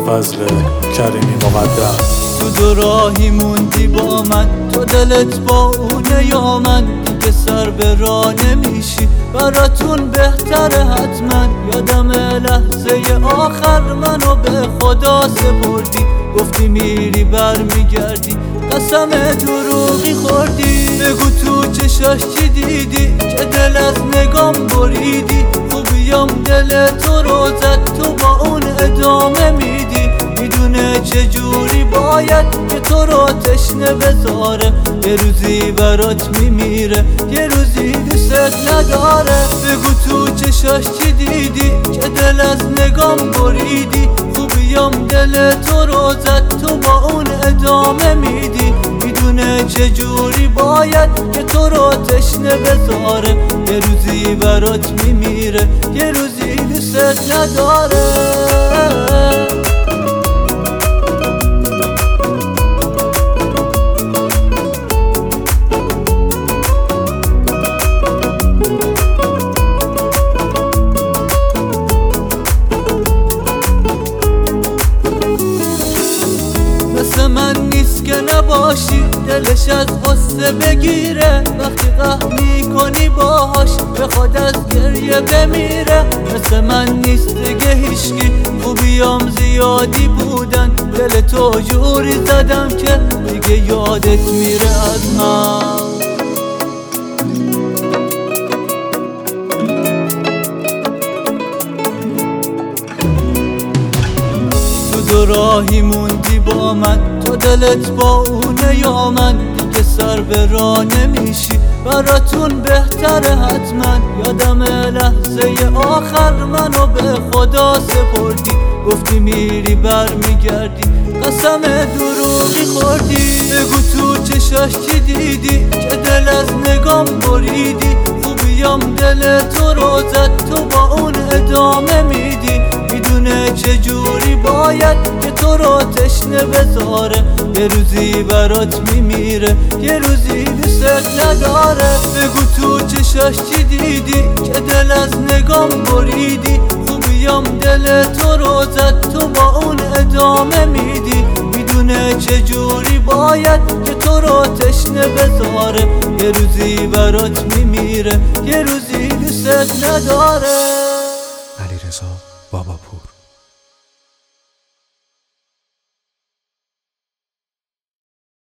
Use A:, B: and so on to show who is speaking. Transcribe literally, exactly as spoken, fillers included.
A: فضل کریمی مقدم.
B: تو دو راهی موندی با من، تو دلت با اونه یا من، دیگه سر به راه نمیشی، براتون بهتره حتما. یادم لحظه آخر منو به خدا سپردی، گفتی میری برمیگردی، قسم دروغی خوردی. بگو تو چشاش چی دیدی که دل از نگام بریدی، خوبیام دل تو رو زد، تو با اون ادامه میدی. میدونه چجوری باید که تو رو تشنه بذاره، یه روزی برات میمیره، یه روزی دوست نداره. بگو تو چشاش چی دیدی که دل از نگام بریدی، خوبیام دل تو رو زد، تو با اون ادامه میدی. میدونه چجوری باید که تو رو تشنه بذاره، یه روزی برات میمیره، یه روزی دوست نداره. من نیست که نباشی، دلش از غصه بگیره، وقتی قهر میکنی باهاش بخواد از گریه بمیره. مثل من نیست دیگه هیچکی، خوبیام زیادی بودن، دل تو جوری زدم که دیگه یادت میره از من. تو راهی موندی با من، تو دلت با اونه یا من، دیگه سر به راه نمیشی، براتون بهتره حتما. یادم لحظه آخر منو به خدا سپردی، گفتی میری برمیگردی، قسم دروغی خوردی. بگو تو چشاش چی دیدی که دل از نگام بریدی، خوبیام دل تو رو زد، تو با اون ادامه میدی. میدونه چجوری باید که تو رو تشنه بذاره، یه روزی برات میمیره، یه روزی دوست نداره. بگو تو چشاش چی دیدی که دل از نگام بریدی، خوبیام دل تو رو زد، تو با اون ادامه میدی. میدونه چجوری باید که تو رو تشنه بذاره، یه روزی برات میمیره، یه روزی دوست نداره.